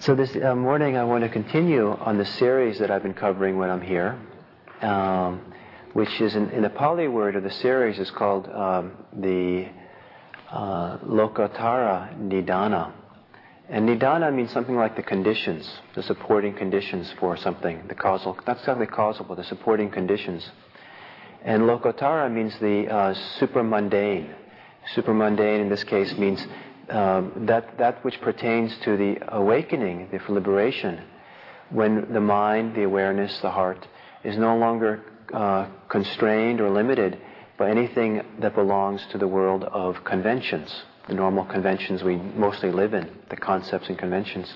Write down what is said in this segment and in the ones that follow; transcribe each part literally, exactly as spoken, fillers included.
So this uh, morning I want to continue on the series that I've been covering when I'm here, um, which is in, in the Pali word of the series is called um, the uh, Lokottara Nidana. And Nidana means something like the conditions, the supporting conditions for something, the causal, not exactly causal, but the supporting conditions. And Lokottara means the uh, supramundane. Supramundane in this case means um, that, that which pertains to the awakening, the liberation, when the mind, the awareness, the heart is no longer uh, constrained or limited by anything that belongs to the world of conventions, the normal conventions we mostly live in, the concepts and conventions.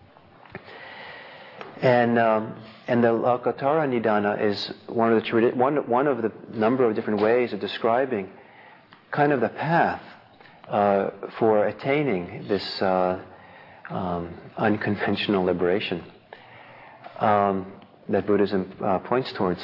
And um, and the Lokottara Nidana is one of the tradi- one one of the number of different ways of describing kind of the path uh, for attaining this uh, um, unconventional liberation um, that Buddhism uh, points towards.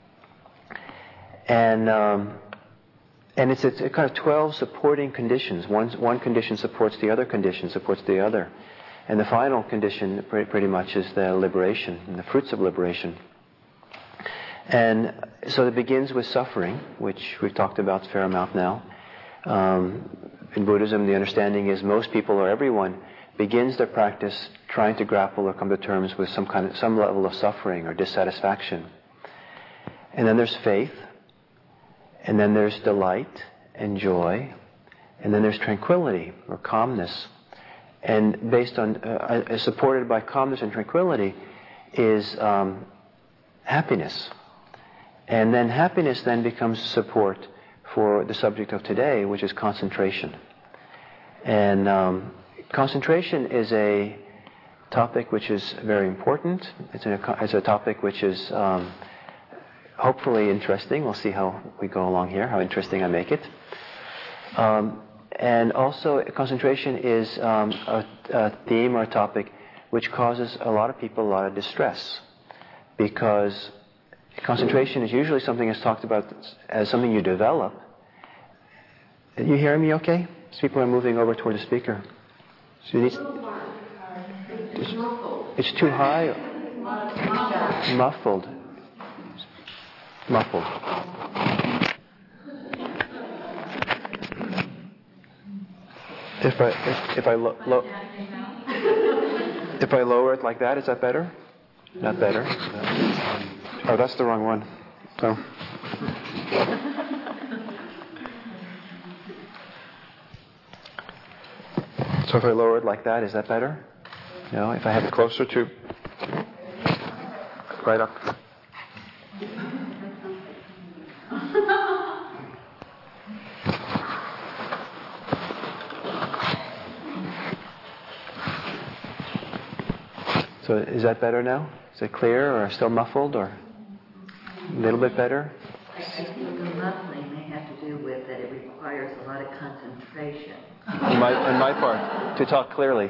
And um, and it's, it's a kind of twelve supporting conditions. One one condition supports the other condition, supports the other. And the final condition pretty much is the liberation and the fruits of liberation. And so it begins with suffering, which we've talked about a fair amount now. Um, in Buddhism, the understanding is most people or everyone begins their practice trying to grapple or come to terms with some kind of, some level of suffering or dissatisfaction. And then there's faith, and then there's delight and joy, and then there's tranquility or calmness. And based on, uh, uh, supported by calmness and tranquility is um, happiness. And then happiness then becomes support for the subject of today, which is concentration. And um, concentration is a topic which is very important. It's a, it's a topic which is um, hopefully interesting. We'll see how we go along here, how interesting I make it. Um, And also, concentration is um, a, a theme or a topic which causes a lot of people a lot of distress, because concentration is usually something that's talked about as something you develop. You hearing me okay? These people are moving over toward the speaker. So you need, it's, it's too high. Muffled. Muffled. If I if, if I lo- lo- if I lower it like that, is that better? Not better. Oh, that's the wrong one. So. So if I lower it like that, is that better? No. If I have it closer to, right up. So is that better now? Is it clear or still muffled or a little bit better? I think the muffling may have to do with that it requires a lot of concentration. On my, on my part, to talk clearly.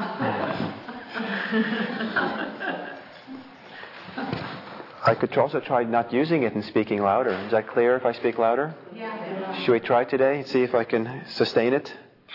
I could also try not using it and speaking louder. Is that clear if I speak louder? Yeah. Should we try today and see if I can sustain it?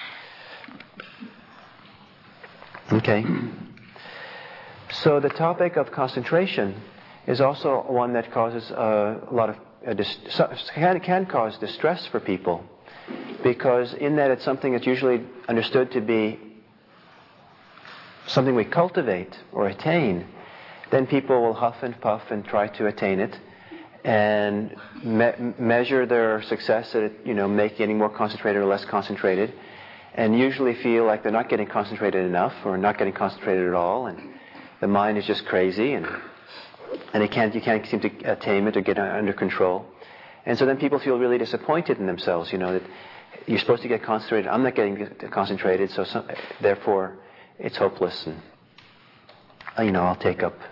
Okay. So the topic of concentration is also one that causes uh, a lot of uh, dis- can, can cause distress for people, because in that it's something that's usually understood to be something we cultivate or attain. Then people will huff and puff and try to attain it, and me- measure their success at it, you know, make getting more concentrated or less concentrated, and usually feel like they're not getting concentrated enough or not getting concentrated at all, and the mind is just crazy, and and it can't, you can't seem to tame it or get it under control. And so then people feel really disappointed in themselves, you know, that you're supposed to get concentrated. I'm not getting concentrated, so some, therefore it's hopeless, and, you know, I'll take up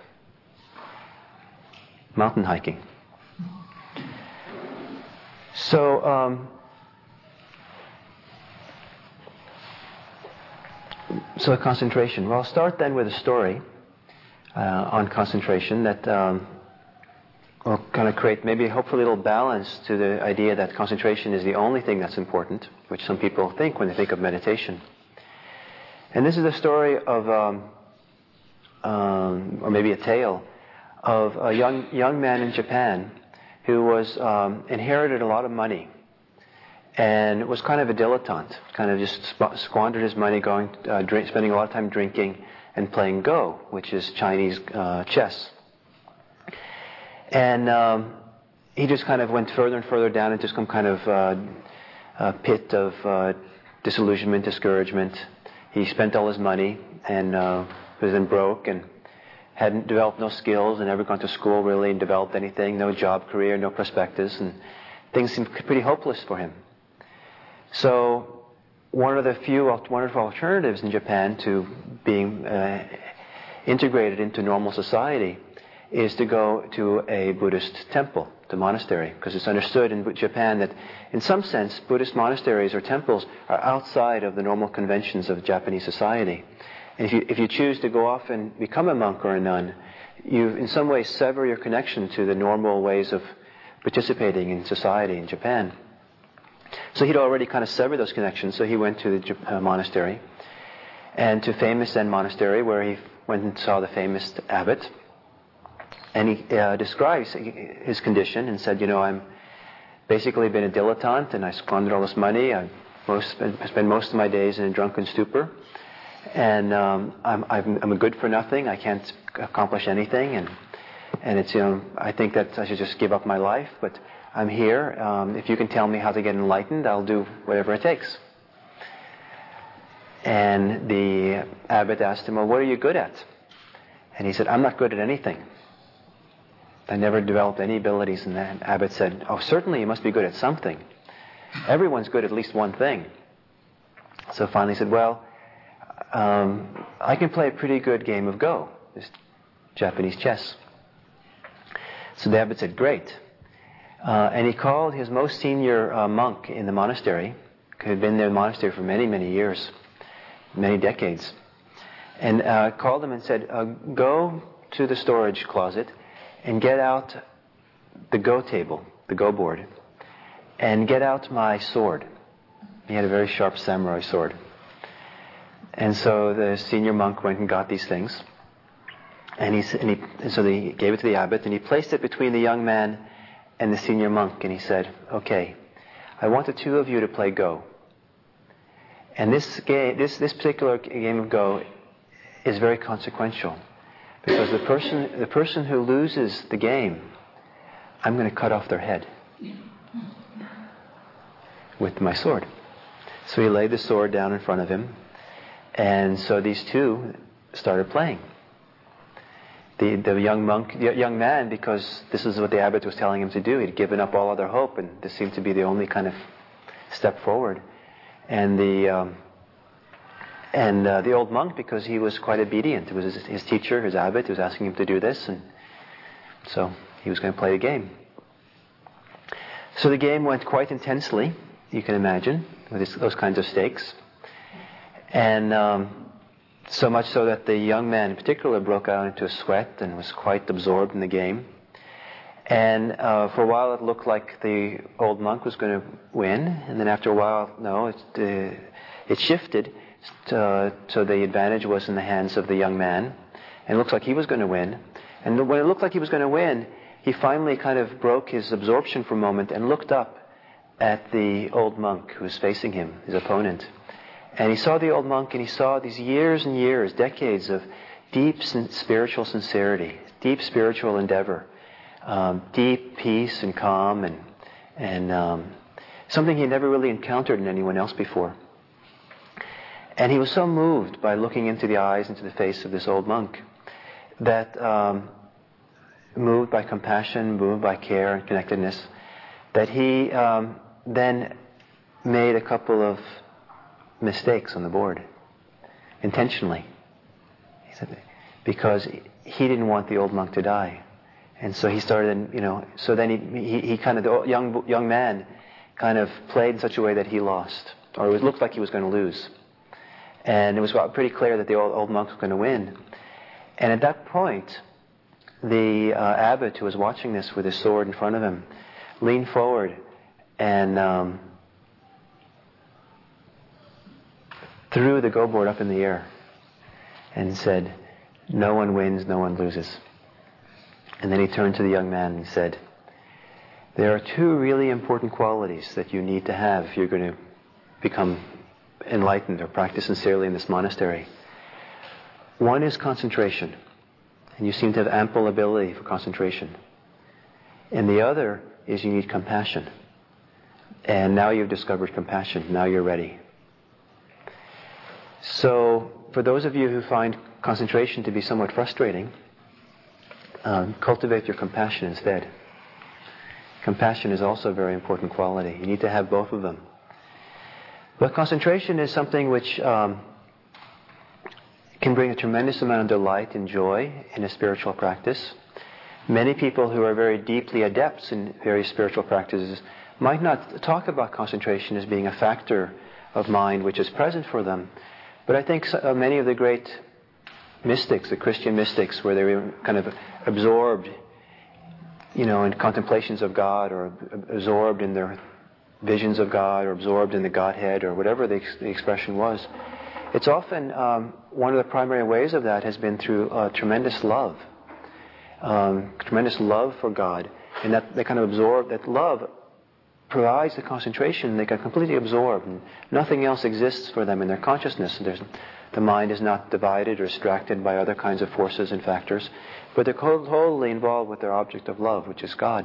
mountain hiking. So, um, so concentration. Well, I'll start then with a story Uh, on concentration that um, will kind of create maybe hopefully a little balance to the idea that concentration is the only thing that's important, which some people think when they think of meditation. And this is the story of um, um, or maybe a tale, of a young young man in Japan who was um, inherited a lot of money and was kind of a dilettante, kind of just sp- squandered his money going, uh, drink, spending a lot of time drinking and playing Go, which is Chinese uh, chess. And um, he just kind of went further and further down into some kind of uh, uh, pit of uh, disillusionment, discouragement. He spent all his money and uh, was then broke and hadn't developed no skills and never gone to school really and developed anything, no job career, no prospectus, and things seemed pretty hopeless for him. So one of the few wonderful alternatives in Japan to being uh, integrated into normal society is to go to a Buddhist temple, to monastery, because it's understood in Japan that in some sense Buddhist monasteries or temples are outside of the normal conventions of Japanese society. And if you, if you choose to go off and become a monk or a nun, you in some ways sever your connection to the normal ways of participating in society in Japan. So he'd already kind of severed those connections, so he went to the uh, monastery, and to famous Zen monastery, where he went and saw the famous abbot, and he uh, describes his condition and said, you know, I'm basically been a dilettante, and I squandered all this money. I most, spend most of my days in a drunken stupor, and um, I'm, I'm, I'm a good for nothing. I can't accomplish anything, and and it's, you know, I think that I should just give up my life, but I'm here. Um, if you can tell me how to get enlightened, I'll do whatever it takes. And the abbot asked him, well, what are you good at? And he said, I'm not good at anything. I never developed any abilities. And the abbot said, oh, certainly you must be good at something. Everyone's good at least one thing. So finally he said, well, um, I can play a pretty good game of Go, this Japanese chess. So the abbot said, great. Uh, and he called his most senior uh, monk in the monastery, who had been there in the monastery for many, many years, many decades, and uh, called him and said, uh, go to the storage closet and get out the Go table, the Go board, and get out my sword. He had a very sharp samurai sword. And so the senior monk went and got these things, and, he, and, he, and so he gave it to the abbot, and he placed it between the young man and the senior monk, and he said, okay, I want the two of you to play Go. And this game, this, this particular game of Go is very consequential, because the person, the person who loses the game, I'm going to cut off their head with my sword. So he laid the sword down in front of him, and so these two started playing. The, the young monk, the young man, because this is what the abbot was telling him to do, he'd given up all other hope, and this seemed to be the only kind of step forward. And the um, and uh, the old monk, because he was quite obedient, it was his, his teacher, his abbot, who was asking him to do this, and so he was going to play the game. So the game went quite intensely, you can imagine, with this, those kinds of stakes, and um, so much so that the young man in particular broke out into a sweat and was quite absorbed in the game. And uh, for a while it looked like the old monk was going to win, and then after a while, no, it, uh, it shifted, to, so the advantage was in the hands of the young man, and it looked like he was going to win. And when it looked like he was going to win, he finally kind of broke his absorption for a moment and looked up at the old monk who was facing him, his opponent. And he saw the old monk, and he saw these years and years, decades of deep spiritual sincerity, deep spiritual endeavor, um, deep peace and calm, and and um, something he had never really encountered in anyone else before. And he was so moved by looking into the eyes, into the face of this old monk, that um, moved by compassion, moved by care and connectedness, that he um, then made a couple of mistakes on the board, intentionally. He said, because he didn't want the old monk to die, and so he started, you know. So then he, he, he kind of, the young young man, kind of played in such a way that he lost, or it was, looked like he was going to lose, and it was pretty clear that the old, old monk was going to win. And at that point, the uh, abbot, who was watching this with his sword in front of him, leaned forward and um, threw the Go board up in the air and said, No one wins, no one loses. And then he turned to the young man and said, there are two really important qualities that you need to have if you're going to become enlightened or practice sincerely in this monastery. One is concentration, and you seem to have ample ability for concentration. And the other is you need compassion. And now you've discovered compassion. Now you're ready. So, for those of you who find concentration to be somewhat frustrating, um, cultivate your compassion instead. Compassion is also a very important quality. You need to have both of them. But concentration is something which um, can bring a tremendous amount of delight and joy in a spiritual practice. Many people who are very deeply adepts in various spiritual practices might not talk about concentration as being a factor of mind which is present for them. But I think so, uh, many of the great mystics, the Christian mystics, where they were kind of absorbed, you know, in contemplations of God, or absorbed in their visions of God, or absorbed in the Godhead, or whatever the, ex- the expression was. It's often um, one of the primary ways of that has been through uh, tremendous love, um, tremendous love for God, and that they kind of absorb that love provides the concentration. They get completely absorbed, and nothing else exists for them in their consciousness. There's, the mind is not divided or distracted by other kinds of forces and factors, but they're totally involved with their object of love, which is God.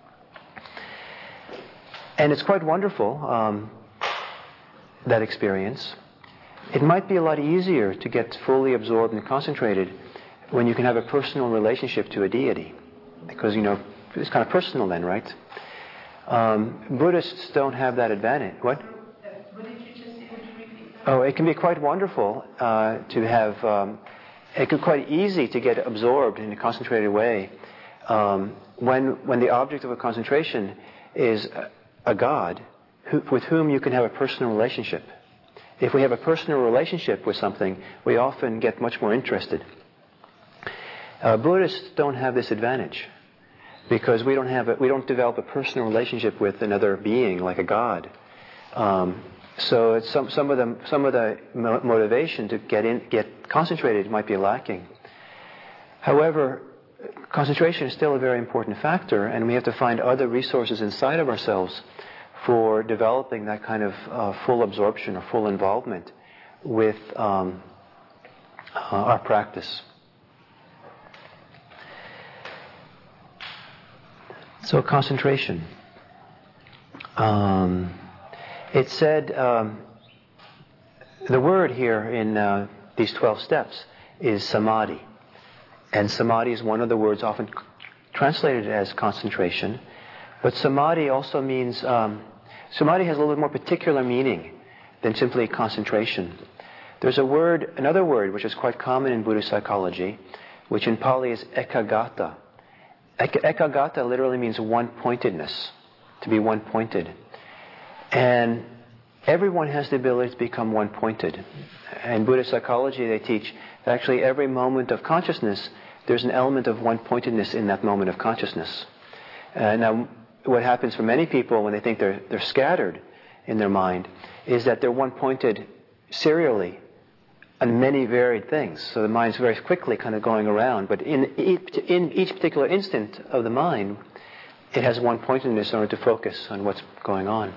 And it's quite wonderful, um, that experience. It might be a lot easier to get fully absorbed and concentrated when you can have a personal relationship to a deity, because, you know, it's kind of personal then, right? Um, Buddhists don't have that advantage. What? What did you just say? Would you repeat that? Oh, it can be quite wonderful uh, to have. Um, it can be quite easy to get absorbed in a concentrated way um, when when the object of a concentration is a, a God who, with whom you can have a personal relationship. If we have a personal relationship with something, we often get much more interested. Uh, Buddhists don't have this advantage, because we don't have a, we don't develop a personal relationship with another being like a God. Um, so it's some some of the some of the mo- motivation to get in get concentrated might be lacking. However, concentration is still a very important factor, and we have to find other resources inside of ourselves for developing that kind of uh, full absorption or full involvement with um, uh, our practice. So concentration. Um, it said, um, the word here in uh, these twelve steps is samadhi. And samadhi is one of the words often c- translated as concentration. But samadhi also means, um, samadhi has a little bit more particular meaning than simply concentration. There's a word, another word, which is quite common in Buddhist psychology, which in Pali is ekagata. Ekagata literally means one-pointedness, to be one-pointed. And everyone has the ability to become one-pointed. In Buddhist psychology, they teach that actually every moment of consciousness, there's an element of one-pointedness in that moment of consciousness. Uh, now, what happens for many people when they think they're, they're scattered in their mind is that they're one-pointed serially on many varied things. So the mind's very quickly kind of going around. But in each, in each particular instant of the mind, it has one pointedness in order to focus on what's going on.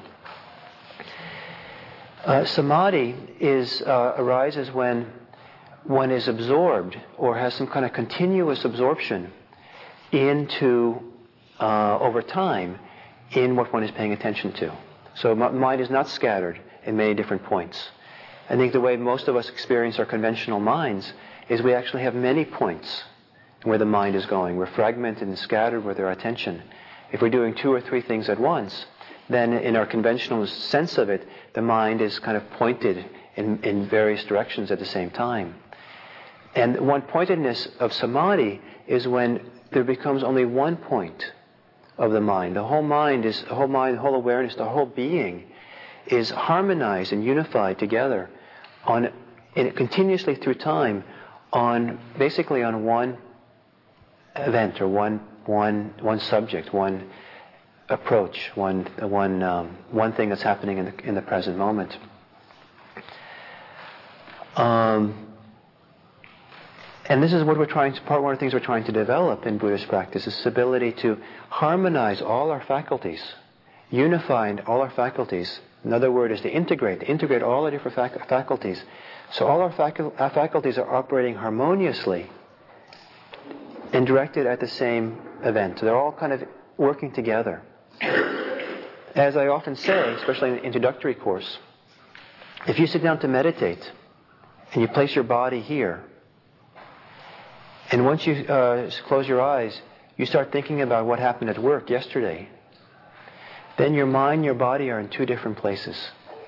Uh, samadhi is uh, arises when one is absorbed or has some kind of continuous absorption into, uh, over time, in what one is paying attention to. So my mind is not scattered in many different points. I think the way most of us experience our conventional minds is we actually have many points where the mind is going. We're fragmented and scattered with our attention. If we're doing two or three things at once, then in our conventional sense of it, the mind is kind of pointed in, in various directions at the same time. And one-pointedness of samadhi is when there becomes only one point of the mind. The whole mind is, the whole mind, the whole awareness, the whole being is harmonized and unified together on, in, continuously through time, on basically on one event or one one one subject, one approach, one one um, one thing that's happening in the in the present moment. Um, And this is what we're trying to, part one of the things we're trying to develop in Buddhist practice, is this ability to harmonize all our faculties, unify all our faculties. Another word is to integrate, to integrate all the different fac- faculties. So all our, facu- our faculties are operating harmoniously and directed at the same event. They're all kind of working together. As I often say, especially in the introductory course, if you sit down to meditate and you place your body here, and once you uh, close your eyes, you start thinking about what happened at work yesterday, then your mind and your body are in two different places.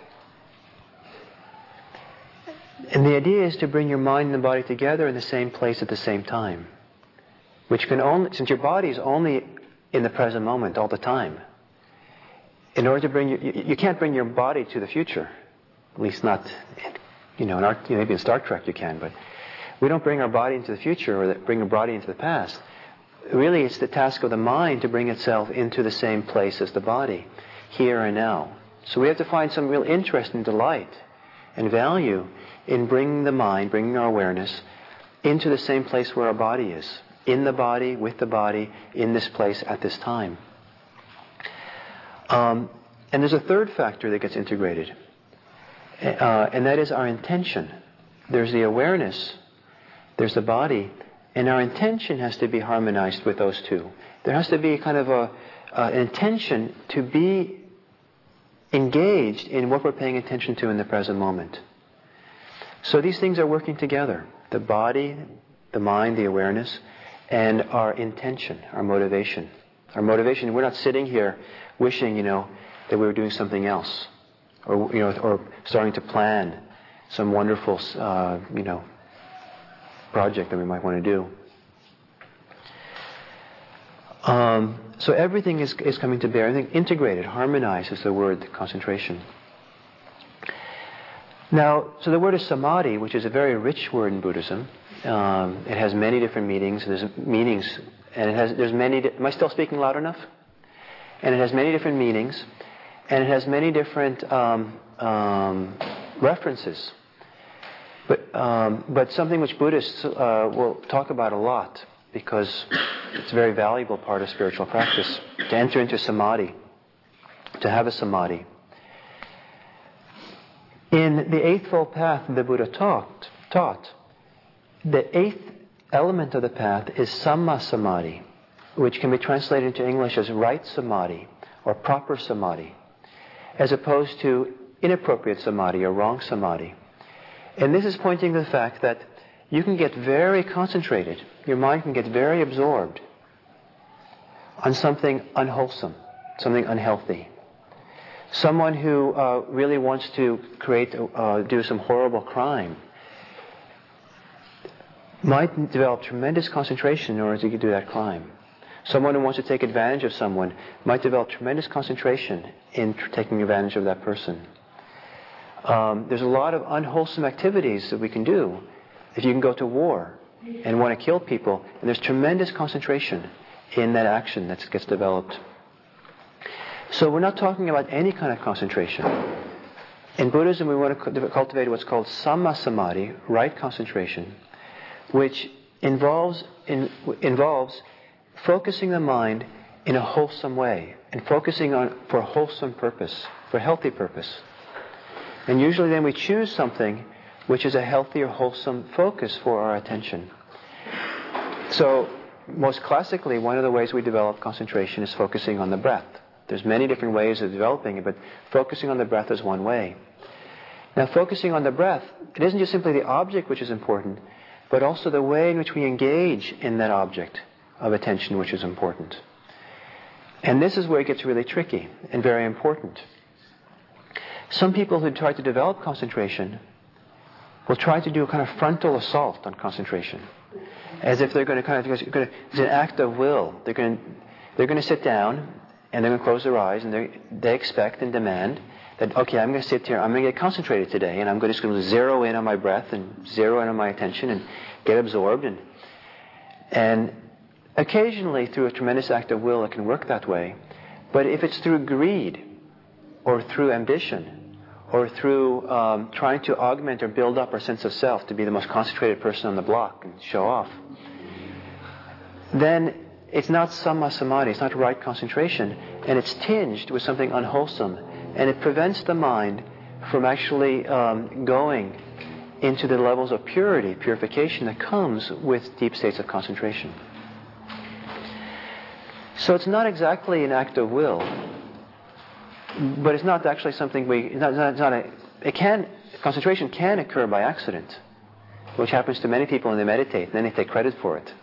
And the idea is to bring your mind and the body together in the same place at the same time. Which can only, since your body is only in the present moment all the time, in order to bring you, you, you can't bring your body to the future. At least not, you know, in our, you know, maybe in Star Trek you can, but we don't bring our body into the future or bring our body into the past. Really, it's the task of the mind to bring itself into the same place as the body, here and now. So we have to find some real interest and delight and value in bringing the mind, bringing our awareness into the same place where our body is. In the body, with the body, in this place at this time. Um, and there's a third factor that gets integrated. Uh, and that is our intention. There's the awareness, there's the body, and our intention has to be harmonized with those two. There has to be kind of a, uh, an intention to be engaged in what we're paying attention to in the present moment. So these things are working together. The body, the mind, the awareness, and our intention, our motivation. Our motivation, we're not sitting here wishing, you know, that we were doing something else. Or, you know, or starting to plan some wonderful, uh, you know, project that we might want to do. Um, so everything is, is coming to bear. I think integrated, harmonized is the word, concentration. Now, so the word is samadhi, which is a very rich word in Buddhism. Um, it has many different meanings. There's meanings, and it has. There's many. Di- Am I still speaking loud enough? And it has many different meanings, and it has many different um, um, references. But um, but something which Buddhists uh, will talk about a lot, because it's a very valuable part of spiritual practice to enter into samadhi, to have a samadhi. In the Eightfold Path the Buddha taught, taught, the eighth element of the path is samma samadhi, which can be translated into English as right samadhi or proper samadhi, as opposed to inappropriate samadhi or wrong samadhi. And this is pointing to the fact that you can get very concentrated, your mind can get very absorbed on something unwholesome, something unhealthy. Someone who uh, really wants to create, uh, do some horrible crime might develop tremendous concentration in order to do that crime. Someone who wants to take advantage of someone might develop tremendous concentration in tr- taking advantage of that person. Um, there's a lot of unwholesome activities that we can do. If you can go to war and want to kill people, and there's tremendous concentration in that action that gets developed. So we're not talking about any kind of concentration. In Buddhism, we want to cultivate what's called samma samadhi, right concentration, which involves in, involves focusing the mind in a wholesome way and focusing on for a wholesome purpose, for a healthy purpose. And usually then we choose something which is a healthy or wholesome focus for our attention. So most classically, one of the ways we develop concentration is focusing on the breath. There's many different ways of developing it, but focusing on the breath is one way. Now, focusing on the breath, it isn't just simply the object which is important, but also the way in which we engage in that object of attention which is important. And this is where it gets really tricky and very important. Some people who try to develop concentration will try to do a kind of frontal assault on concentration, as if they're going to kind of, it's an act of will. They're going to, they're going to sit down and they're going to close their eyes, and they they expect and demand that, okay, I'm going to sit here, I'm going to get concentrated today, and I'm just going to zero in on my breath and zero in on my attention and get absorbed. And and occasionally, through a tremendous act of will, it can work that way. But if it's through greed or through ambition or through um, trying to augment or build up our sense of self to be the most concentrated person on the block and show off, then it's not samma samadhi, it's not right concentration, and it's tinged with something unwholesome, and it prevents the mind from actually um, going into the levels of purity, purification that comes with deep states of concentration. So it's not exactly an act of will, but it's not actually something we, it's not, it's not a, it can, concentration can occur by accident, which happens to many people when they meditate, and then they take credit for it.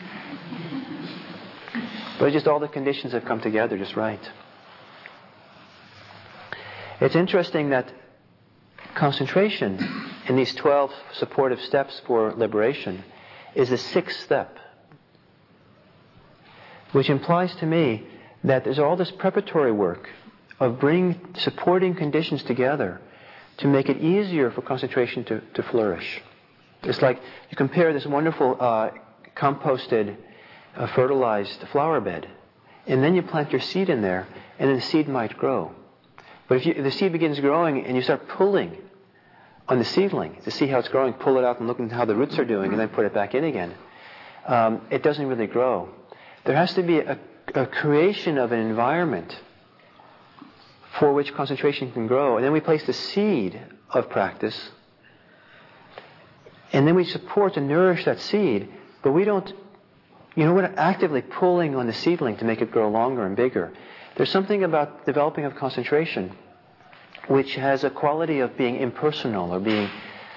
But it's just all the conditions have come together just right. It's interesting that concentration in these twelve supportive steps for liberation is the sixth step, which implies to me that there's all this preparatory work of bringing supporting conditions together to make it easier for concentration to, to flourish. It's like you compare this wonderful uh, composted, uh, fertilized flower bed, and then you plant your seed in there, and then the seed might grow. But if, you, if the seed begins growing and you start pulling on the seedling to see how it's growing, pull it out and look at how the roots are doing, and then put it back in again, um, it doesn't really grow. There has to be a, a creation of an environment for which concentration can grow. And then we place the seed of practice, and then we support and nourish that seed, but we don't, you know, we're not actively pulling on the seedling to make it grow longer and bigger. There's something about developing of concentration which has a quality of being impersonal, or being,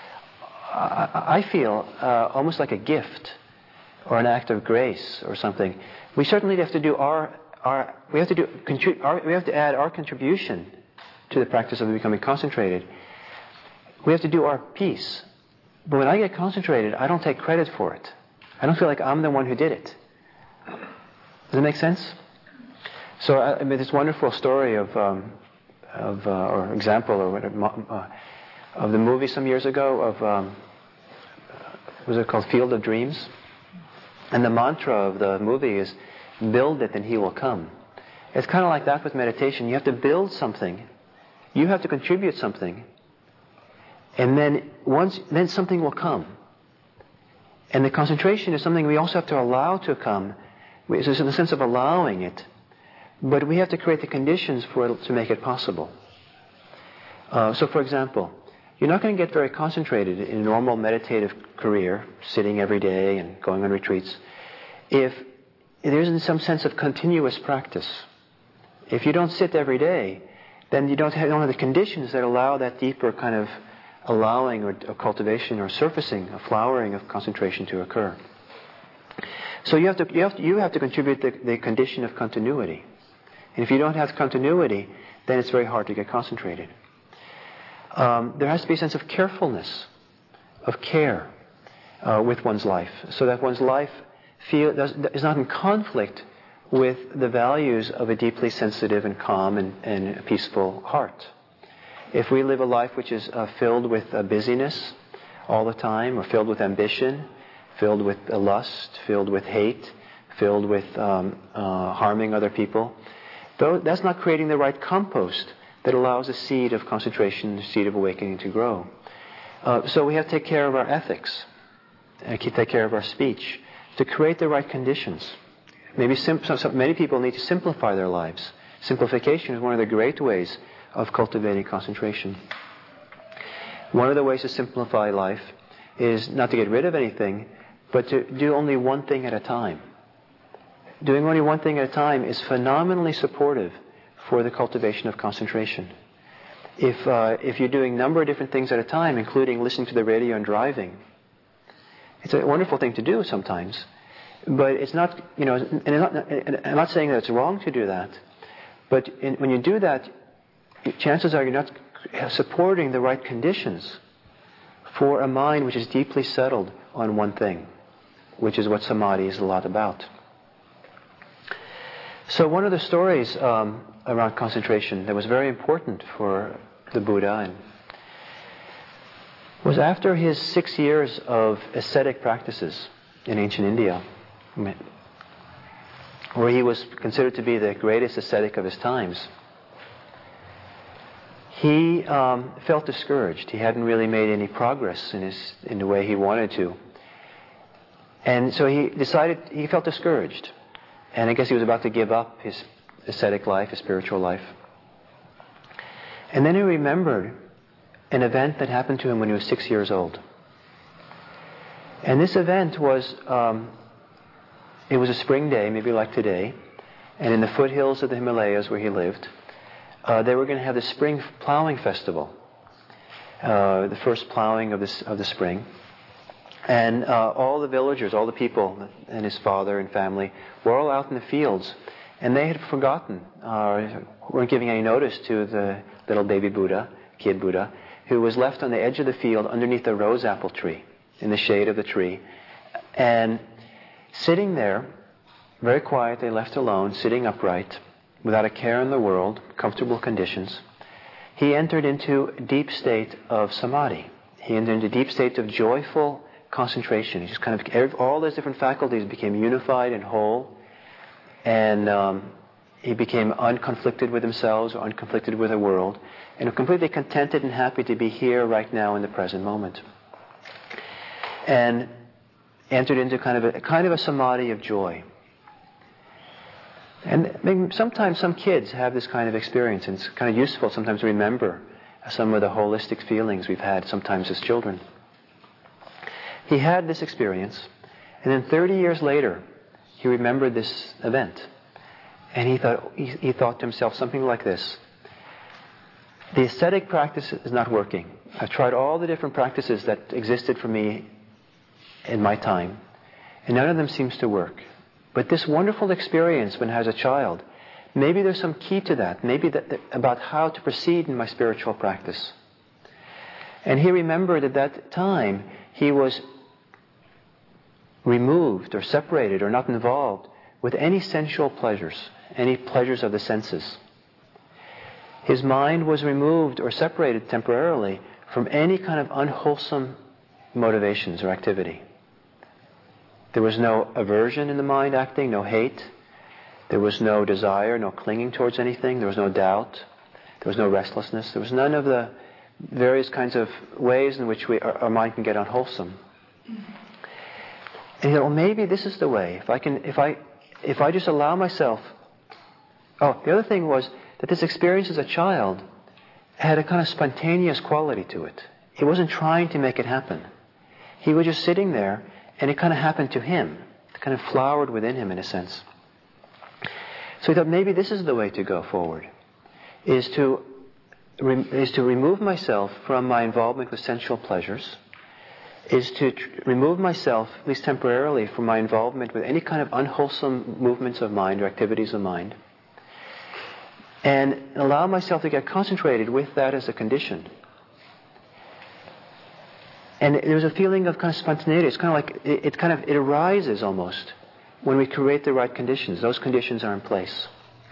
I feel, uh, almost like a gift or an act of grace or something. We certainly have to do our, our we have to do, contri- our, we have to add our contribution to the practice of becoming concentrated. We have to do our piece. But when I get concentrated, I don't take credit for it. I don't feel like I'm the one who did it. Does that make sense? So I, I mean, this wonderful story of, um, of uh, or example, or whatever, uh, of the movie some years ago of, um, was it called Field of Dreams? And the mantra of the movie is, build it and he will come. It's kind of like that with meditation. You have to build something. You have to contribute something. And then once, then something will come. And the concentration is something we also have to allow to come. It's in the sense of allowing it. But we have to create the conditions for it to make it possible. Uh, so for example, you're not going to get very concentrated in a normal meditative career, sitting every day and going on retreats, if there isn't some sense of continuous practice. If you don't sit every day, then you don't have, don't have the conditions that allow that deeper kind of allowing or, or cultivation or surfacing, a flowering of concentration to occur. So you have to you have to, you have to contribute the, the condition of continuity. And if you don't have continuity, then it's very hard to get concentrated. Um, there has to be a sense of carefulness, of care uh, with one's life, so that one's life feel, does, is not in conflict with the values of a deeply sensitive and calm and, and peaceful heart. If we live a life which is uh, filled with uh, busyness all the time, or filled with ambition, filled with uh, lust, filled with hate, filled with um, uh, harming other people, though that's not creating the right compost that allows a seed of concentration, the seed of awakening to grow. Uh, so we have to take care of our ethics, and take care of our speech, to create the right conditions. Maybe sim- so, so many people need to simplify their lives. Simplification is one of the great ways of cultivating concentration. One of the ways to simplify life is not to get rid of anything, but to do only one thing at a time. Doing only one thing at a time is phenomenally supportive for the cultivation of concentration. If uh, if you're doing a number of different things at a time, including listening to the radio and driving, it's a wonderful thing to do sometimes, but it's not, you know, and I'm not, and I'm not saying that it's wrong to do that, but in, when you do that, chances are you're not supporting the right conditions for a mind which is deeply settled on one thing, which is what samadhi is a lot about. So one of the stories um, around concentration that was very important for the Buddha and was after his six years of ascetic practices in ancient India, where he was considered to be the greatest ascetic of his times. he um, felt discouraged. He hadn't really made any progress in his in the way he wanted to. And so he decided, he felt discouraged. And I guess he was about to give up his ascetic life, his spiritual life. And then he remembered an event that happened to him when he was six years old. And this event was, um, it was a spring day, maybe like today, and in the foothills of the Himalayas where he lived, uh, they were going to have the spring plowing festival, uh, the first plowing of, this, of the spring. And uh, all the villagers, all the people, and his father and family, were all out in the fields. And they had forgotten, uh, weren't giving any notice to the little baby Buddha, kid Buddha, who was left on the edge of the field underneath the rose apple tree, in the shade of the tree. And sitting there, very quietly, left alone, sitting upright, without a care in the world, comfortable conditions, he entered into a deep state of samadhi. He entered into a deep state of joyful concentration. He just kind of, all those different faculties became unified and whole, and um, he became unconflicted with themselves or unconflicted with the world, and completely contented and happy to be here right now in the present moment. And entered into kind of a kind of a samadhi of joy. And maybe sometimes some kids have this kind of experience, and it's kind of useful sometimes to remember some of the holistic feelings we've had sometimes as children. He had this experience, and then thirty years later, he remembered this event. And he thought, he, he thought to himself something like this: the ascetic practice is not working. I've tried all the different practices that existed for me in my time, and none of them seems to work. But this wonderful experience when I was a child, maybe there's some key to that, maybe that, that, about how to proceed in my spiritual practice. And he remembered at that time he was removed or separated or not involved with any sensual pleasures, any pleasures of the senses. His mind was removed or separated temporarily from any kind of unwholesome motivations or activity. There was no aversion in the mind acting, no hate. There was no desire, no clinging towards anything. There was no doubt. There was no restlessness. There was none of the various kinds of ways in which we, our, our mind can get unwholesome. And you know, well, maybe this is the way. If I can, if I, if I just allow myself. Oh, the other thing was that this experience as a child had a kind of spontaneous quality to it. He wasn't trying to make it happen. He was just sitting there, and it kind of happened to him. It kind of flowered within him, in a sense. So he thought maybe this is the way to go forward: is to is to remove myself from my involvement with sensual pleasures. Is to tr- remove myself, at least temporarily, from my involvement with any kind of unwholesome movements of mind or activities of mind, and allow myself to get concentrated with that as a condition. And there's a feeling of kind of spontaneity. It's kind of like, it, it kind of, it arises almost when we create the right conditions. Those conditions are in place.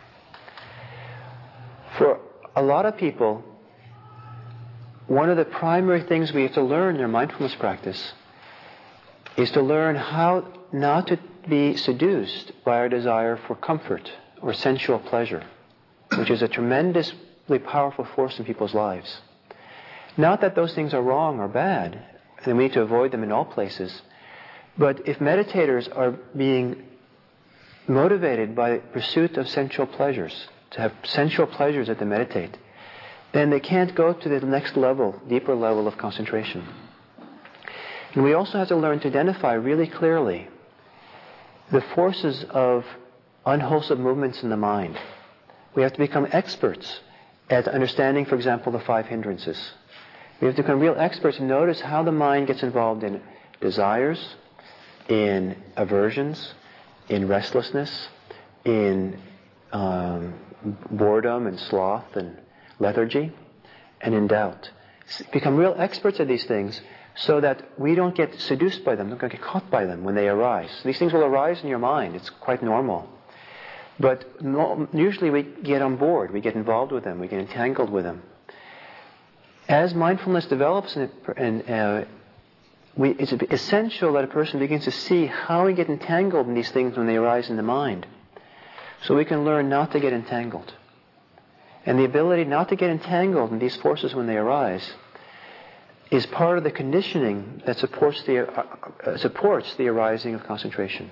For a lot of people, one of the primary things we have to learn in our mindfulness practice is to learn how not to be seduced by our desire for comfort or sensual pleasure, which is a tremendously powerful force in people's lives. Not that those things are wrong or bad, and we need to avoid them in all places, but if meditators are being motivated by the pursuit of sensual pleasures, to have sensual pleasures as they meditate, then they can't go to the next level, deeper level of concentration. And we also have to learn to identify really clearly the forces of unwholesome movements in the mind. We have to become experts at understanding, for example, the five hindrances. We have to become real experts and notice how the mind gets involved in desires, in aversions, in restlessness, in um, boredom and sloth and lethargy, and in doubt. Become real experts at these things so that we don't get seduced by them, don't get caught by them when they arise. These things will arise in your mind. It's quite normal. But no, usually we get on board, we get involved with them, we get entangled with them. As mindfulness develops, and, and uh, we, it's essential that a person begins to see how we get entangled in these things when they arise in the mind, so we can learn not to get entangled. And the ability not to get entangled in these forces when they arise is part of the conditioning that supports the, uh, uh, supports the arising of concentration.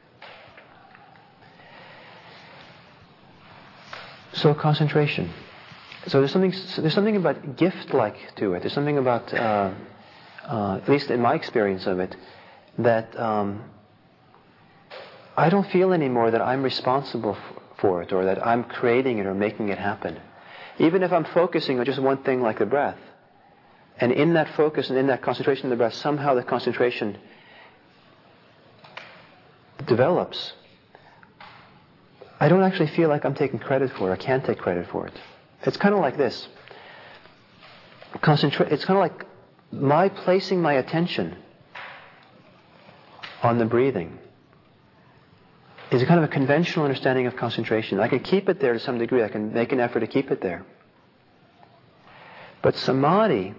So concentration. So there's something there's something about gift-like to it. There's something about, uh, uh, at least in my experience of it, that um, I don't feel anymore that I'm responsible f- for it, or that I'm creating it or making it happen. Even if I'm focusing on just one thing like the breath, and in that focus and in that concentration of the breath, somehow the concentration develops, I don't actually feel like I'm taking credit for it. I can't take credit for it. It's kind of like this. Concentra- it's kind of like my placing my attention on the breathing is a kind of a conventional understanding of concentration. I can keep it there to some degree. I can make an effort to keep it there. But samadhi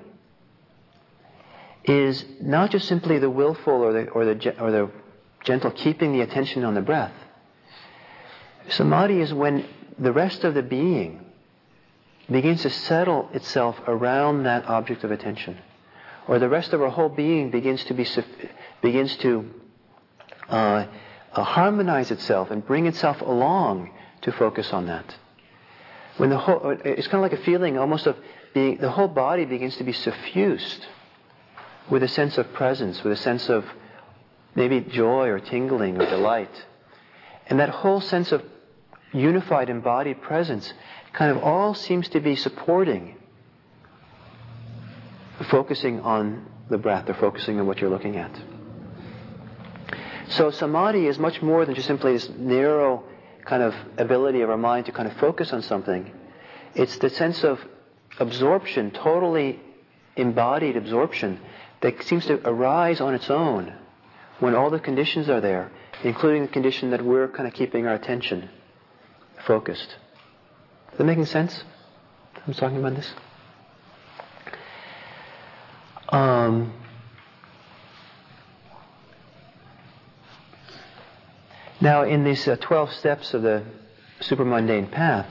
is not just simply the willful or the, or the, or the gentle keeping the attention on the breath. Samadhi is when the rest of the being begins to settle itself around that object of attention, or the rest of our whole being begins to be begins to uh, uh, harmonize itself and bring itself along to focus on that. When the whole, it's kind of like a feeling almost of being, the whole body begins to be suffused with a sense of presence, with a sense of maybe joy or tingling or delight, and that whole sense of unified embodied presence kind of all seems to be supporting focusing on the breath or focusing on what you're looking at. So samadhi is much more than just simply this narrow kind of ability of our mind to kind of focus on something. It's the sense of absorption, totally embodied absorption, that seems to arise on its own when all the conditions are there, including the condition that we're kind of keeping our attention focused. Is that making sense? I'm talking about this. Um, now, in these uh, twelve steps of the supermundane path,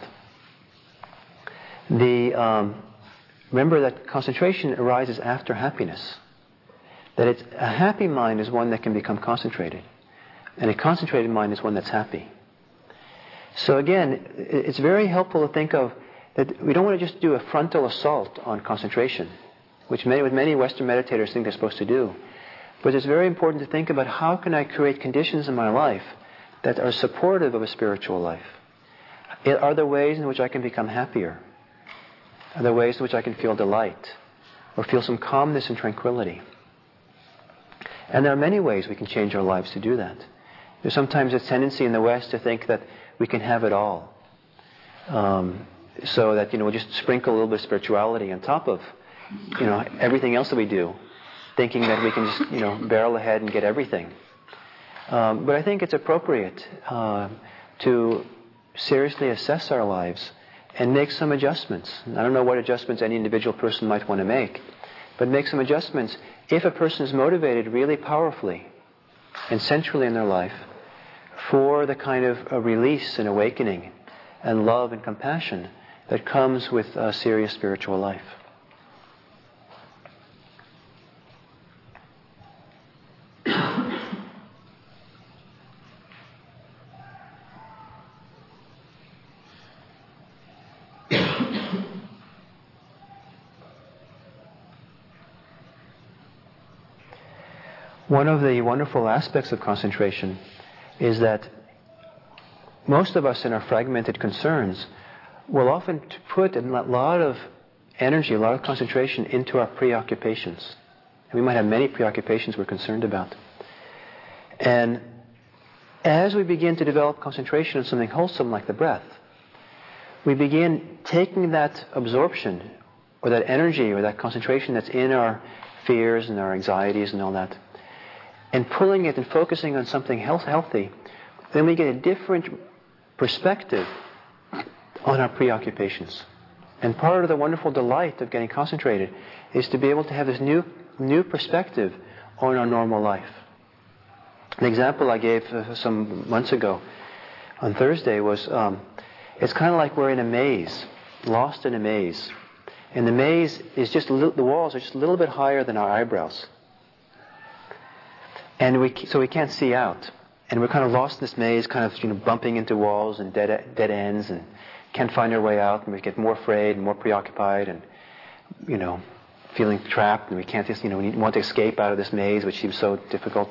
the um, remember that concentration arises after happiness. That it's, a happy mind is one that can become concentrated, and a concentrated mind is one that's happy. So again, it's very helpful to think of that we don't want to just do a frontal assault on concentration, which many, what many Western meditators think they're supposed to do. But it's very important to think about how can I create conditions in my life that are supportive of a spiritual life. Are there ways in which I can become happier? Are there ways in which I can feel delight or feel some calmness and tranquility? And there are many ways we can change our lives to do that. There's sometimes a tendency in the West to think that we can have it all. Um, so that, you know, we'll just sprinkle a little bit of spirituality on top of, you know, everything else that we do, thinking that we can just, you know, barrel ahead and get everything. Um, but I think it's appropriate uh, to seriously assess our lives and make some adjustments. I don't know what adjustments any individual person might want to make, but make some adjustments if a person is motivated really powerfully and centrally in their life for the kind of a release and awakening and love and compassion that comes with a serious spiritual life. One of the wonderful aspects of concentration is that most of us in our fragmented concerns will often put a lot of energy, a lot of concentration into our preoccupations. And we might have many preoccupations we're concerned about. And as we begin to develop concentration on something wholesome like the breath, we begin taking that absorption or that energy or that concentration that's in our fears and our anxieties and all that, and pulling it and focusing on something health, healthy, then we get a different perspective on our preoccupations. And part of the wonderful delight of getting concentrated is to be able to have this new new perspective on our normal life. An example I gave uh, some months ago on Thursday was, um, it's kind of like we're in a maze. lost in a maze. And the maze is just, a little, the walls are just a little bit higher than our eyebrows. And we, so we can't see out. And we're kind of lost in this maze, kind of, you know, bumping into walls and dead, dead ends, and can't find our way out, and we get more afraid and more preoccupied and, you know, feeling trapped, and we can't just, you know, we want to escape out of this maze, which seems so difficult.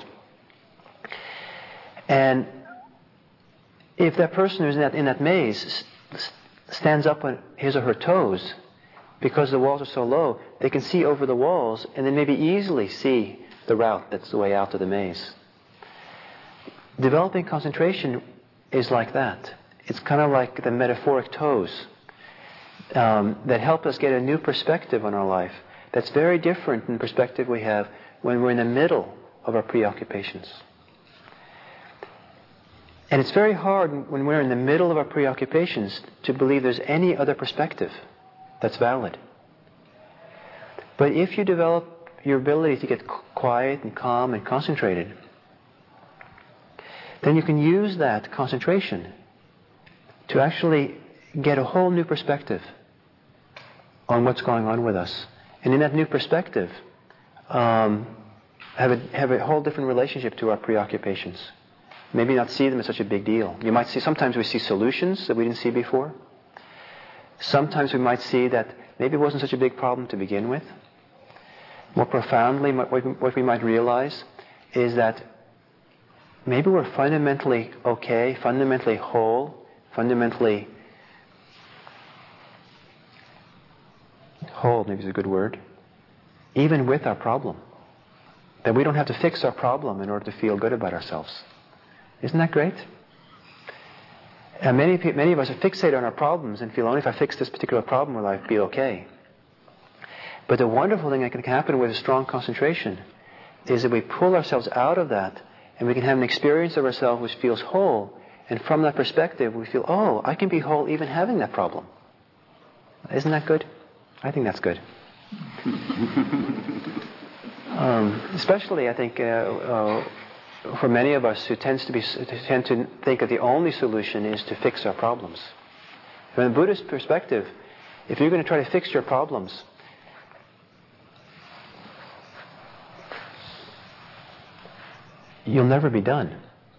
And if that person who's in that, in that maze stands up on his or her toes, because the walls are so low, they can see over the walls and then maybe easily see the route that's the way out of the maze. Developing concentration is like that. It's kind of like the metaphoric toes um, that help us get a new perspective on our life that's very different from the perspective we have when we're in the middle of our preoccupations. And it's very hard when we're in the middle of our preoccupations to believe there's any other perspective that's valid. But if you develop your ability to get quiet and calm and concentrated, then you can use that concentration to actually get a whole new perspective on what's going on with us. And in that new perspective, um, have a, have a whole different relationship to our preoccupations. Maybe not see them as such a big deal. You might see, sometimes we see solutions that we didn't see before. Sometimes we might see that maybe it wasn't such a big problem to begin with. More profoundly, what we might realize is that maybe we're fundamentally okay, fundamentally whole, fundamentally whole, maybe is a good word, even with our problem. That we don't have to fix our problem in order to feel good about ourselves. Isn't that great? And many, many of us are fixated on our problems and feel only if I fix this particular problem will I be okay. But the wonderful thing that can happen with a strong concentration is that we pull ourselves out of that and we can have an experience of ourselves which feels whole. And from that perspective, we feel, oh, I can be whole even having that problem. Isn't that good? I think that's good. um, especially, I think, uh, uh, for many of us who tends to be tend to think that the only solution is to fix our problems. From the Buddhist perspective, if you're going to try to fix your problems, you'll never be done.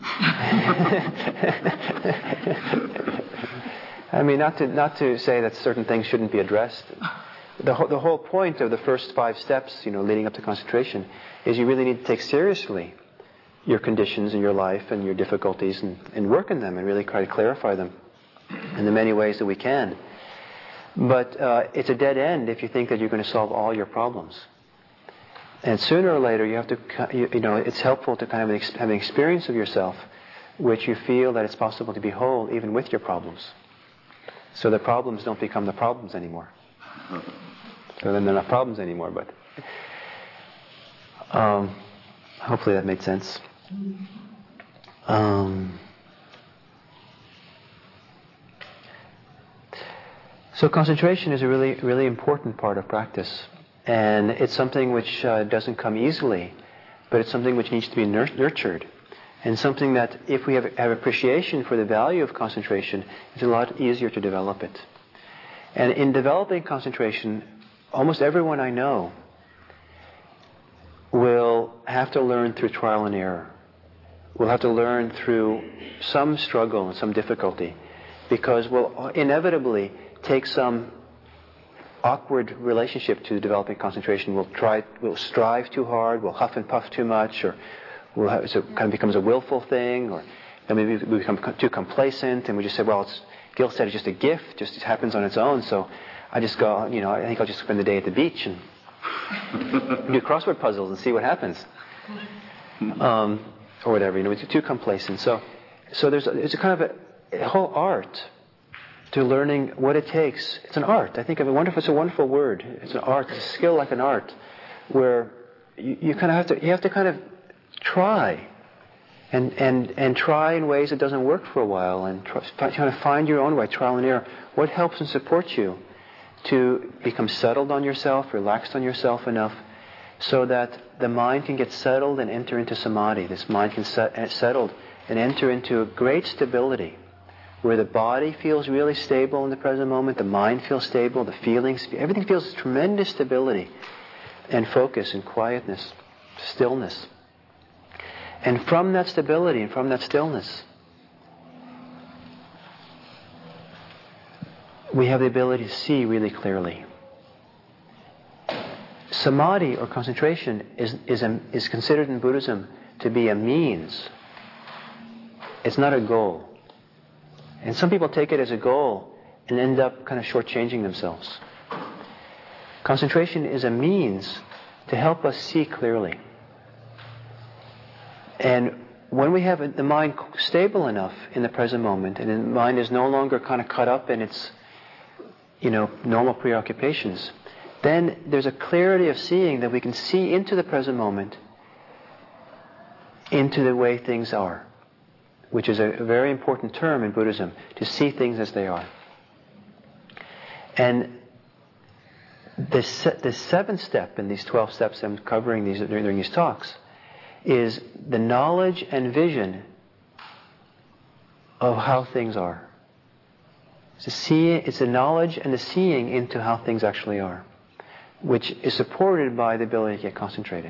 I mean, not to not to say that certain things shouldn't be addressed. The whole, the whole point of the first five steps, you know, leading up to concentration, is you really need to take seriously your conditions in your life and your difficulties and, and work on them and really try to clarify them in the many ways that we can. But uh, it's a dead end if you think that you're going to solve all your problems. And sooner or later, you have to, you, you know, it's helpful to kind of have an experience of yourself which you feel that it's possible to be whole even with your problems. So the problems don't become the problems anymore. So then they're not problems anymore, but um, hopefully that made sense. Um, so concentration is a really, really important part of practice. And it's something which uh, doesn't come easily, but it's something which needs to be nur- nurtured. And something that if we have, have appreciation for the value of concentration, it's a lot easier to develop it. And in developing concentration, almost everyone I know will have to learn through trial and error. We'll have to learn through some struggle and some difficulty, because we'll inevitably take some awkward relationship to developing concentration. We'll try, we'll strive too hard, we'll huff and puff too much, or we'll have, so it kind of becomes a willful thing, or then maybe we become too complacent and we just say, well, it's, Gil said it's just a gift, just happens on its own, so I just go, you know, I think I'll just spend the day at the beach and do crossword puzzles and see what happens. Um, or whatever, you know, it's too complacent. So, so there's a, it's a kind of a, a whole art to learning what it takes. It's an art. I think of a wonderful. It's a wonderful word. It's an art. It's a skill like an art, where you, you kind of have to. You have to kind of try, and and and try in ways that doesn't work for a while, and try, trying to find your own way, trial and error. What helps and supports you to become settled on yourself, relaxed on yourself enough, so that the mind can get settled and enter into samadhi. This mind can set, settled and enter into a great stability, where the body feels really stable in the present moment, the mind feels stable, the feelings, everything feels tremendous stability and focus and quietness, stillness. And from that stability and from that stillness, we have the ability to see really clearly. Samadhi, or concentration, is, is, a, is considered in Buddhism to be a means. It's not a goal. And some people take it as a goal and end up kind of shortchanging themselves. Concentration is a means to help us see clearly. And when we have the mind stable enough in the present moment, and the mind is no longer kind of caught up in its, you know, normal preoccupations, then there's a clarity of seeing that we can see into the present moment, into the way things are, which is a very important term in Buddhism, to see things as they are. And the, se- the seventh step in these twelve steps I'm covering these, during these talks is the knowledge and vision of how things are. It's a, see, it's a knowledge and the seeing into how things actually are, which is supported by the ability to get concentrated.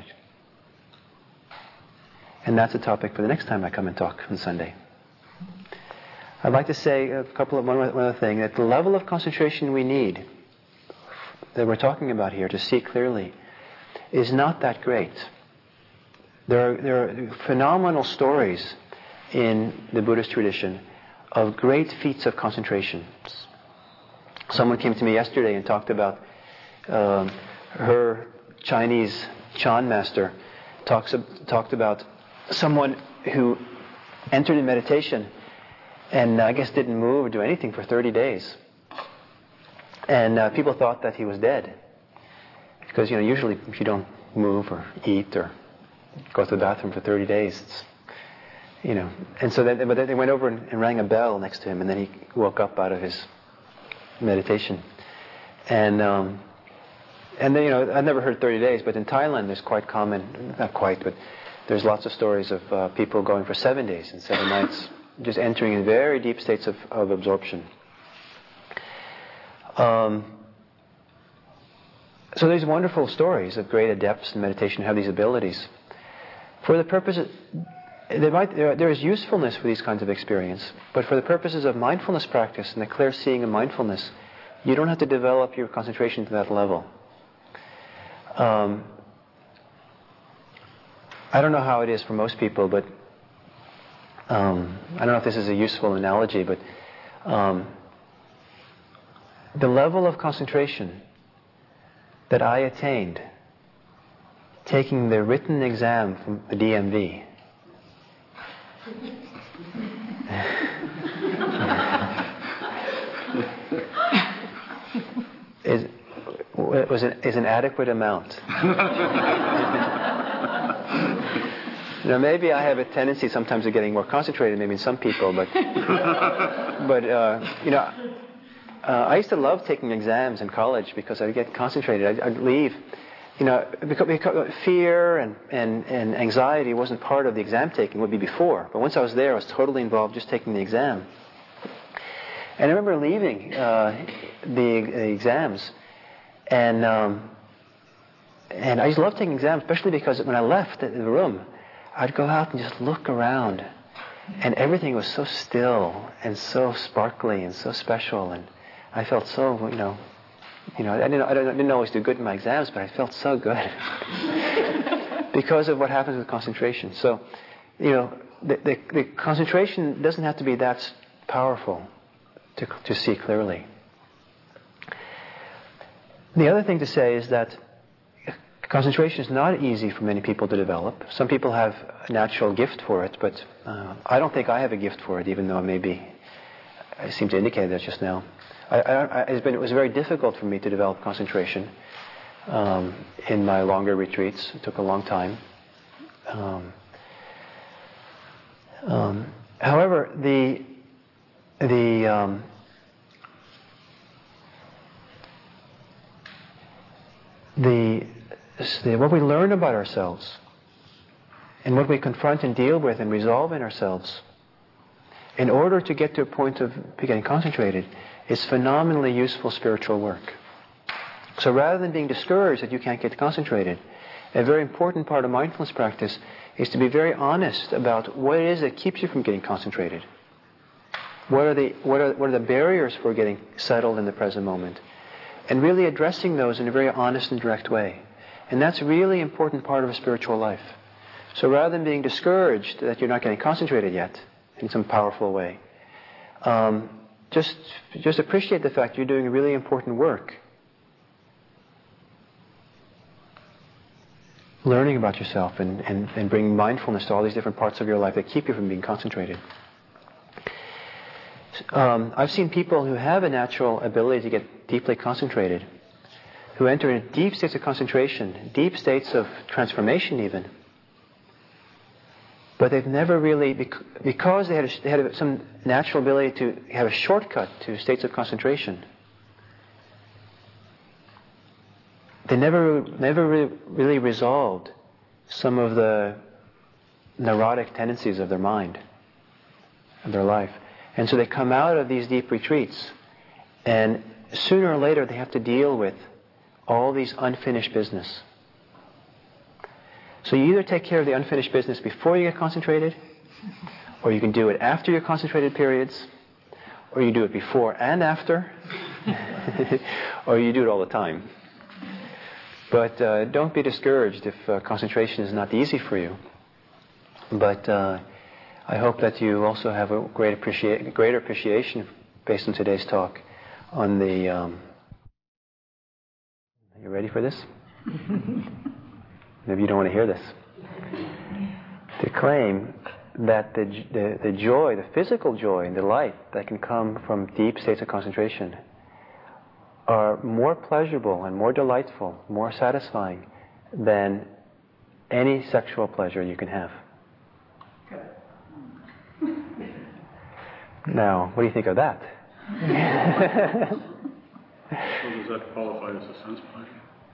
And that's a topic for the next time I come and talk on Sunday. I'd like to say a couple of one, one other thing, that the level of concentration we need, that we're talking about here to see clearly, is not that great. There are, there are phenomenal stories in the Buddhist tradition of great feats of concentration. Someone came to me yesterday and talked about um, her Chinese Chan master talks talked about someone who entered in meditation and uh, I guess didn't move or do anything for thirty days. And uh, people thought that he was dead. Because, you know, usually if you don't move or eat or go to the bathroom for thirty days, it's, you know. And so then, but then they went over and, and rang a bell next to him, and then he woke up out of his meditation. And, um, and then, you know, I've never heard thirty days, but in Thailand there's quite common, not quite, but there's lots of stories of uh, people going for seven days and seven nights, just entering in very deep states of, of absorption. Um, so there's wonderful stories of great adepts in meditation who have these abilities. For the purposes, there, might, there, there is usefulness for these kinds of experience, but for the purposes of mindfulness practice and the clear seeing of mindfulness, you don't have to develop your concentration to that level. Um, I don't know how it is for most people, but um, I don't know if this is a useful analogy, but um, the level of concentration that I attained taking the written exam from the D M V is, was an, is an adequate amount. Now, maybe I have a tendency sometimes of getting more concentrated, maybe in some people, but, but uh, you know, uh, I used to love taking exams in college because I'd get concentrated. I'd, I'd leave, you know, because, because fear and, and, and anxiety wasn't part of the exam taking, it would be before. But once I was there, I was totally involved just taking the exam. And I remember leaving uh, the, the exams, and um, and I used to love taking exams, especially because when I left the room, I'd go out and just look around, and everything was so still and so sparkly and so special, and I felt so, you know, you know, I didn't, I didn't always do good in my exams, but I felt so good because of what happens with concentration. So, you know, the, the, the concentration doesn't have to be that powerful to to see clearly. The other thing to say is that concentration is not easy for many people to develop. Some people have a natural gift for it, but uh, I don't think I have a gift for it, even though maybe I seem to indicate that just now. I, I, I, it's been, it was very difficult for me to develop concentration um, in my longer retreats. It took a long time. Um, um, however, the the um, the what we learn about ourselves and what we confront and deal with and resolve in ourselves in order to get to a point of getting concentrated, is phenomenally useful spiritual work. So rather than being discouraged that you can't get concentrated, a very important part of mindfulness practice is to be very honest about what it is that keeps you from getting concentrated. What are the what are what are the barriers for getting settled in the present moment? And really addressing those in a very honest and direct way. And that's a really important part of a spiritual life. So rather than being discouraged that you're not getting concentrated yet in some powerful way, um, just just appreciate the fact you're doing really important work. Learning about yourself and, and, and bringing mindfulness to all these different parts of your life that keep you from being concentrated. Um, I've seen people who have a natural ability to get deeply concentrated, who enter into deep states of concentration, deep states of transformation even, but they've never really, because they had, a, they had some natural ability to have a shortcut to states of concentration, they never, never really, really resolved some of the neurotic tendencies of their mind, of their life. And so they come out of these deep retreats, and sooner or later they have to deal with all these unfinished business. So you either take care of the unfinished business before you get concentrated, or you can do it after your concentrated periods, or you do it before and after, or you do it all the time. But uh, don't be discouraged if uh, concentration is not easy for you. But uh, I hope that you also have a great appreciate, greater appreciation, based on today's talk, on the... Um, are you ready for this? Maybe you don't want to hear this. To claim that the, the, the joy, the physical joy and delight that can come from deep states of concentration are more pleasurable and more delightful, more satisfying than any sexual pleasure you can have. Now, what do you think of that? So does that qualify as a sense pleasure?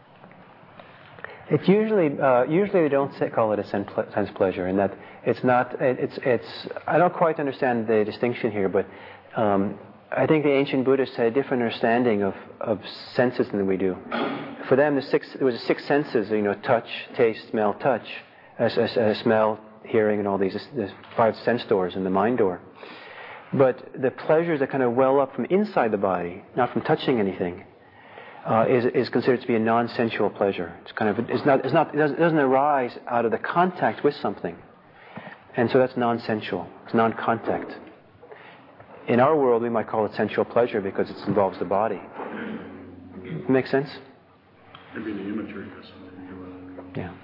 It's usually uh, usually they don't say, call it a sense pleasure, in that it's not. It's it's. I don't quite understand the distinction here, but um, I think the ancient Buddhists had a different understanding of, of senses than we do. For them, the six there was six senses. You know, touch, taste, smell, touch, uh, uh, smell, hearing, and all these. There's five sense doors in the mind door. But the pleasures that kind of well up from inside the body, not from touching anything, uh, is is considered to be a non-sensual pleasure. It's kind of it's not it's not it doesn't, it doesn't arise out of the contact with something, and so that's non-sensual. It's non-contact. In our world, we might call it sensual pleasure because it involves the body. Make sense? Maybe the imagery has something to do with it. Yeah.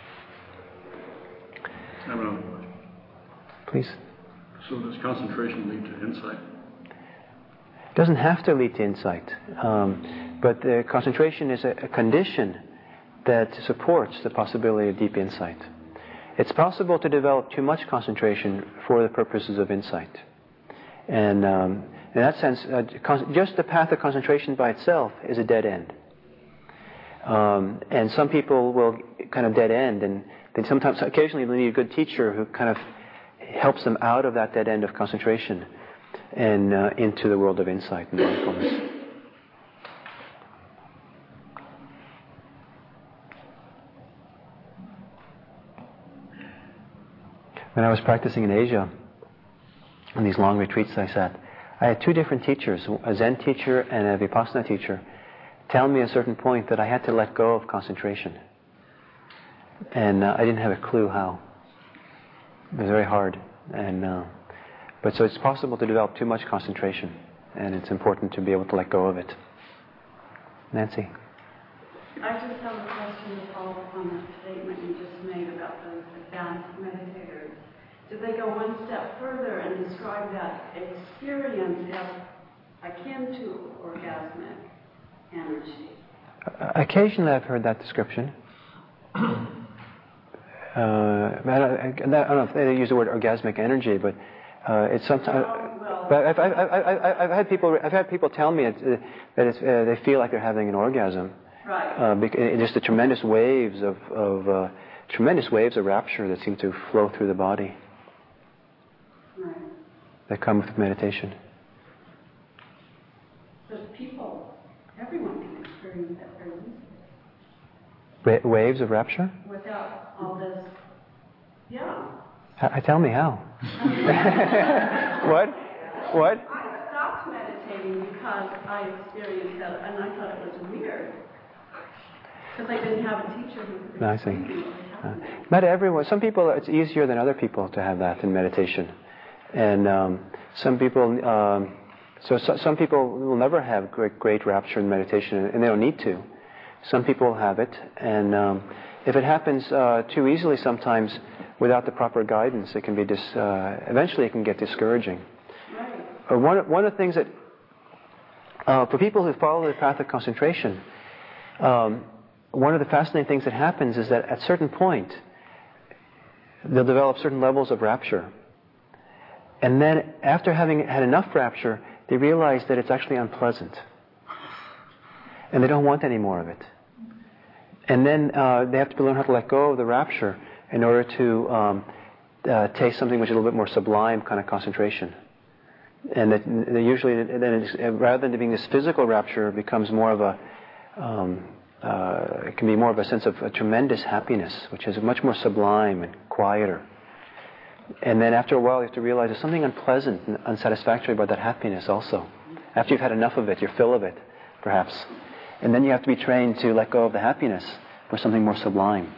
I have another question. Please. So does concentration lead to insight? It doesn't have to lead to insight, um, but the concentration is a, a condition that supports the possibility of deep insight. It's possible to develop too much concentration for the purposes of insight. And um, in that sense, uh, con- just the path of concentration by itself is a dead end. Um, and some people will kind of dead end, and they sometimes, occasionally, they need a good teacher who kind of helps them out of that dead end of concentration and uh, into the world of insight and mindfulness. When I was practicing in Asia, on these long retreats I sat, I had two different teachers, a Zen teacher and a Vipassana teacher, tell me at a certain point that I had to let go of concentration. And uh, I didn't have a clue how. It was very hard. And uh, but so it's possible to develop too much concentration, and it's important to be able to let go of it. Nancy? I just have a question to follow up on that statement you just made about those advanced meditators. Do they go one step further and describe that experience as akin to orgasmic energy? Uh, occasionally I've heard that description. Uh, I, don't, I don't know if they use the word orgasmic energy, but uh, it's sometimes. Oh, well, but I've, I've, I've, I've, I've had people. I've had people tell me it's, uh, that it's, uh, they feel like they're having an orgasm. Right. Uh, because, just the tremendous waves of, of uh, tremendous waves of rapture that seem to flow through the body. Right. that come with meditation. But people, everyone can experience that very easily. Wa- waves of rapture? Without all this, yeah. H- tell me how. What? What? I stopped meditating because I experienced that, and I thought it was weird. Because I didn't have a teacher who could No, I explain see. to me what was Uh, happening. not everyone. Some people, it's easier than other people to have that in meditation. And um, some people, um, so, so some people will never have great, great rapture in meditation, and they don't need to. Some people have it, and um, if it happens uh, too easily sometimes without the proper guidance, it can be dis, uh, eventually it can get discouraging. Right. Uh, one, one of the things that, uh, for people who follow the path of concentration, um, one of the fascinating things that happens is that at a certain point, they'll develop certain levels of rapture. And then after having had enough rapture, they realize that it's actually unpleasant. And they don't want any more of it. And then uh, they have to learn how to let go of the rapture in order to um, uh, taste something which is a little bit more sublime kind of concentration. And that, that usually, then it's, rather than being this physical rapture, it becomes more of a, um, uh, it can be more of a sense of a tremendous happiness, which is much more sublime and quieter. And then after a while, you have to realize there's something unpleasant and unsatisfactory about that happiness also. After you've had enough of it, your fill of it, perhaps. And then you have to be trained to let go of the happiness for something more sublime.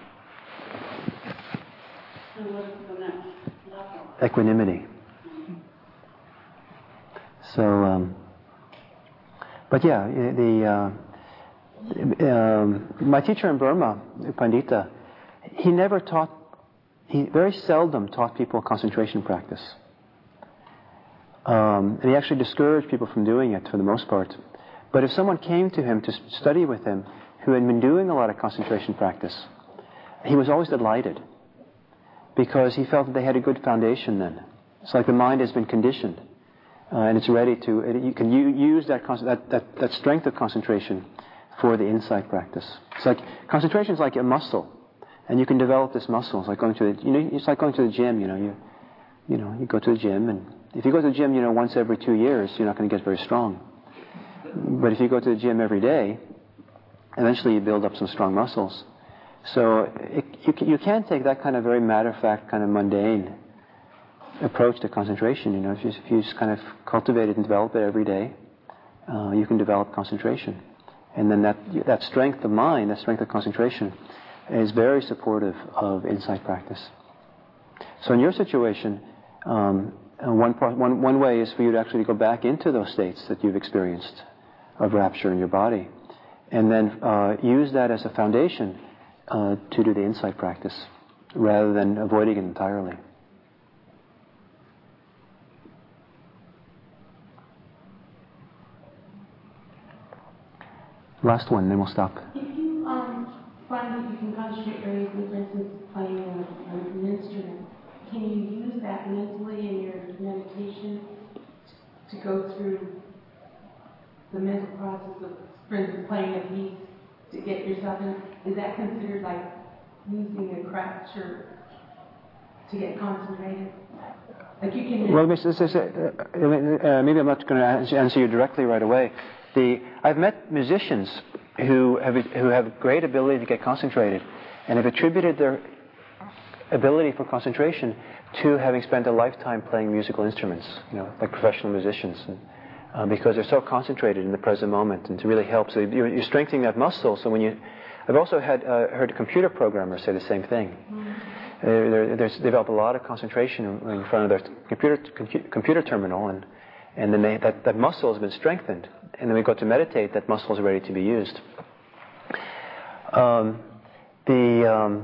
So what is the next level? Equanimity. So, um, but yeah, the uh, um, my teacher in Burma, Pandita, he never taught, he very seldom taught people concentration practice. Um, and he actually discouraged people from doing it for the most part. But if someone came to him to study with him who had been doing a lot of concentration practice, he was always delighted because he felt that they had a good foundation then. It's like the mind has been conditioned uh, and it's ready to, it, you can u- use that, con- that, that, that strength of concentration for the insight practice. It's like, concentration is like a muscle, and you can develop this muscle. It's like going to the, you know, it's like going to the gym, you know, you, you know, you go to the gym, and if you go to the gym, you know, once every two years, you're not going to get very strong. But if you go to the gym every day, eventually you build up some strong muscles. So it, you, can, you can take that kind of very matter-of-fact, kind of mundane approach to concentration. You know, if you, if you just kind of cultivate it and develop it every day, uh, you can develop concentration. And then that that strength of mind, that strength of concentration, is very supportive of insight practice. So in your situation, um, one, part, one, one way is for you to actually go back into those states that you've experienced of rapture in your body, and then uh, use that as a foundation uh, to do the insight practice, rather than avoiding it entirely. Last one, then we'll stop. If you um, find that you can concentrate very easily, for instance, playing a, an instrument, can you use that mentally in your meditation to go through the mental process of, for instance, playing a piece to get yourself in? Is that considered like using a craft or to get concentrated? Like you can. Well, Miss, this is, uh, uh, maybe I'm not going to answer you directly right away. The I've met musicians who have who have great ability to get concentrated, and have attributed their ability for concentration to having spent a lifetime playing musical instruments, you know, like professional musicians, and, uh, because they're so concentrated in the present moment, and to really help. So you're, you're strengthening that muscle. So when you, I've also had uh, heard computer programmers say the same thing. Mm-hmm. Uh, they develop a lot of concentration in front of their computer compu- computer terminal, and and then they, that that muscle has been strengthened. And then we go to meditate, that muscle is ready to be used. Um, the um,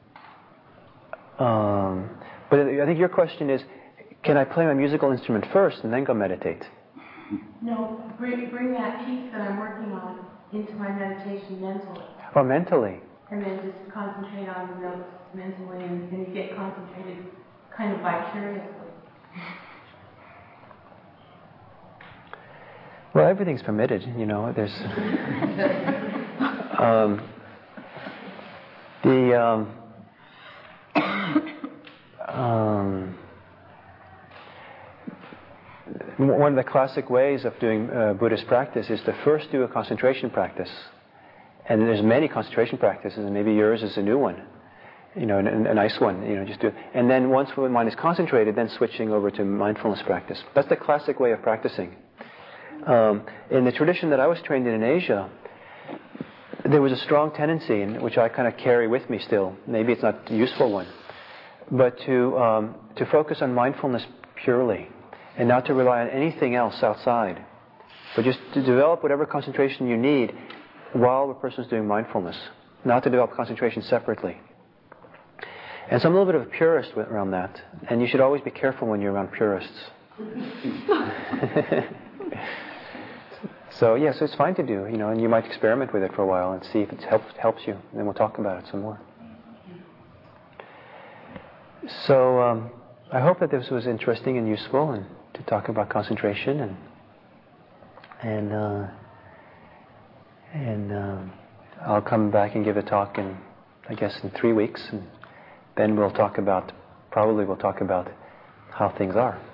um, but I think your question is, can I play my musical instrument first and then go meditate? No, bring, bring that piece that I'm working on into my meditation mentally. Or mentally? And then just concentrate on the notes mentally, and, and you get concentrated kind of vicariously. Well, everything's permitted, you know. There's um, the um, um, One of the classic ways of doing uh, Buddhist practice is to first do a concentration practice. And there's many concentration practices, and maybe yours is a new one. You know, a, a nice one, you know, just do it. And then once the mind is concentrated, then switching over to mindfulness practice. That's the classic way of practicing. Um, in the tradition that I was trained in in Asia, there was a strong tendency, in, which I kind of carry with me still. Maybe it's not a useful one, but to um, to focus on mindfulness purely, and not to rely on anything else outside, but just to develop whatever concentration you need while the person is doing mindfulness, not to develop concentration separately. And so I'm a little bit of a purist around that, and you should always be careful when you're around purists. So yes, yeah, so it's fine to do, you know, and you might experiment with it for a while and see if it helps helps you, and then we'll talk about it some more. So um, I hope that this was interesting and useful, and to talk about concentration, and and uh, and um, I'll come back and give a talk in, I guess, in three weeks, and then we'll talk about, probably we'll talk about how things are.